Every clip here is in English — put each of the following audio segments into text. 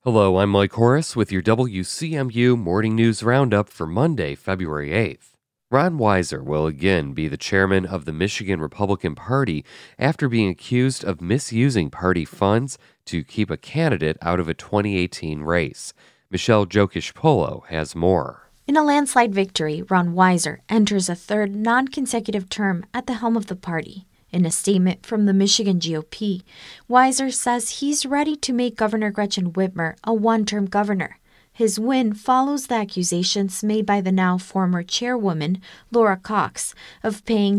Hello, I'm Mike Horace with your WCMU Morning News Roundup for Monday, February 8th. Ron Weiser will again be the chairman of the Michigan Republican Party after being accused of misusing party funds to keep a candidate out of a 2018 race. Michelle Jokish-Polo has more. In a landslide victory, Ron Weiser enters a third non-consecutive term at the helm of the party. In a statement from the Michigan GOP, Weiser says he's ready to make Governor Gretchen Whitmer a one-term governor. His win follows the accusations made by the now former chairwoman, Laura Cox, of paying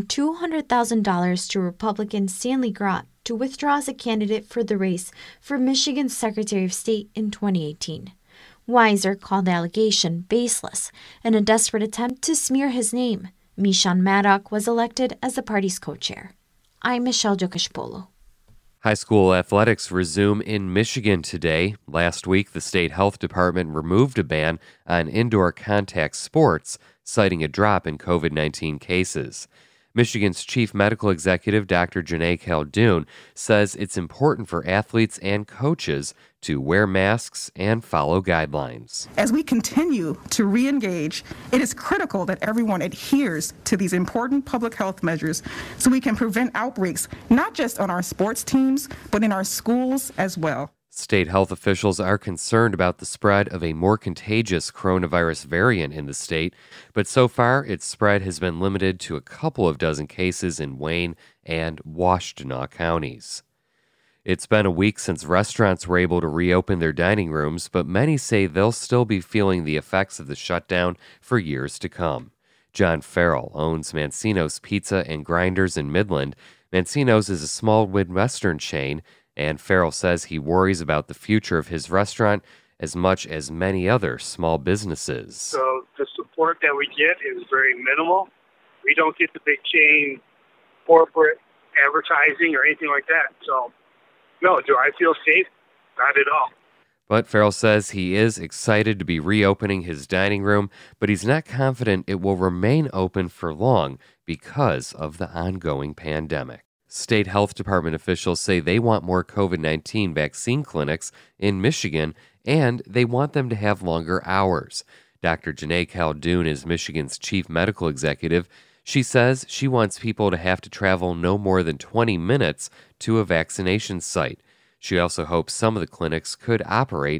$200,000 to Republican Stanley Grott to withdraw as a candidate for the race for Michigan's Secretary of State in 2018. Weiser called the allegation baseless and a desperate attempt to smear his name. Mishan Maddock was elected as the party's co-chair. I'm Michelle Jokish-Polo. High school athletics resume in Michigan today. Last week, the state health department removed a ban on indoor contact sports, citing a drop in COVID-19 cases. Michigan's chief medical executive, Dr. Janae Khaldun, says it's important for athletes and coaches to wear masks and follow guidelines. As we continue to re-engage, it is critical that everyone adheres to these important public health measures so we can prevent outbreaks, not just on our sports teams, but in our schools as well. State health officials are concerned about the spread of a more contagious coronavirus variant in the state, but so far its spread has been limited to a couple of dozen cases in Wayne and Washtenaw counties. It's been a week since restaurants were able to reopen their dining rooms, but many say they'll still be feeling the effects of the shutdown for years to come. John Farrell owns Mancino's Pizza and Grinders in Midland. Mancino's is a small Midwestern chain, and Farrell says he worries about the future of his restaurant as much as many other small businesses. So the support that we get is very minimal. We don't get the big chain corporate advertising or anything like that. So, no, do I feel safe? Not at all. But Farrell says he is excited to be reopening his dining room, but he's not confident it will remain open for long because of the ongoing pandemic. State health department officials say they want more COVID-19 vaccine clinics in Michigan, and they want them to have longer hours. Dr. Janae Khaldun is Michigan's chief medical executive. She says she wants people to have to travel no more than 20 minutes to a vaccination site. She also hopes some of the clinics could operate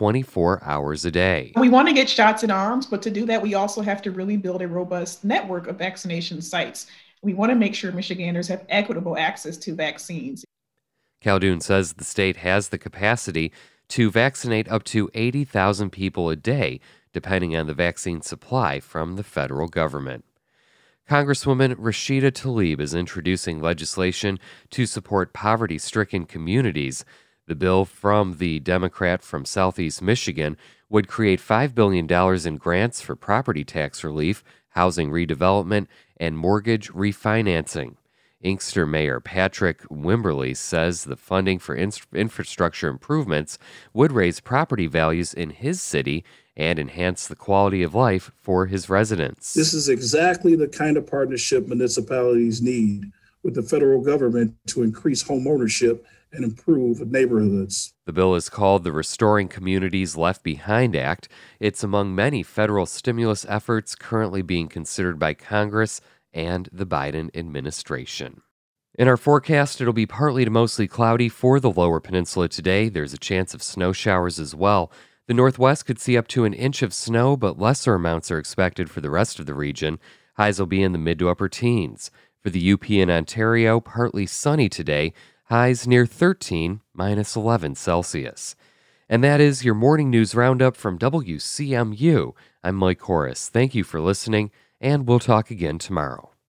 24 hours a day. We want to get shots in arms, but to do that, we also have to really build a robust network of vaccination sites. We want to make sure Michiganders have equitable access to vaccines. Khaldun says the state has the capacity to vaccinate up to 80,000 people a day, depending on the vaccine supply from the federal government. Congresswoman Rashida Tlaib is introducing legislation to support poverty-stricken communities. The bill from the Democrat from Southeast Michigan would create $5 billion in grants for property tax relief, housing redevelopment, and mortgage refinancing. Inkster Mayor Patrick Wimberly says the funding for infrastructure improvements would raise property values in his city and enhance the quality of life for his residents. This is exactly the kind of partnership municipalities need with the federal government to increase home ownership and improve neighborhoods. The bill is called the Restoring Communities Left Behind Act. It's among many federal stimulus efforts currently being considered by Congress and the Biden administration. In our forecast, it'll be partly to mostly cloudy for the lower peninsula today. There's a chance of snow showers as well. The Northwest could see up to an inch of snow, but lesser amounts are expected for the rest of the region. Highs will be in the mid to upper teens. For the UP and Ontario, partly sunny today. Highs near 13, minus 11 Celsius. And that is your morning news roundup from WCMU. I'm Mike Horace. Thank you for listening, and we'll talk again tomorrow.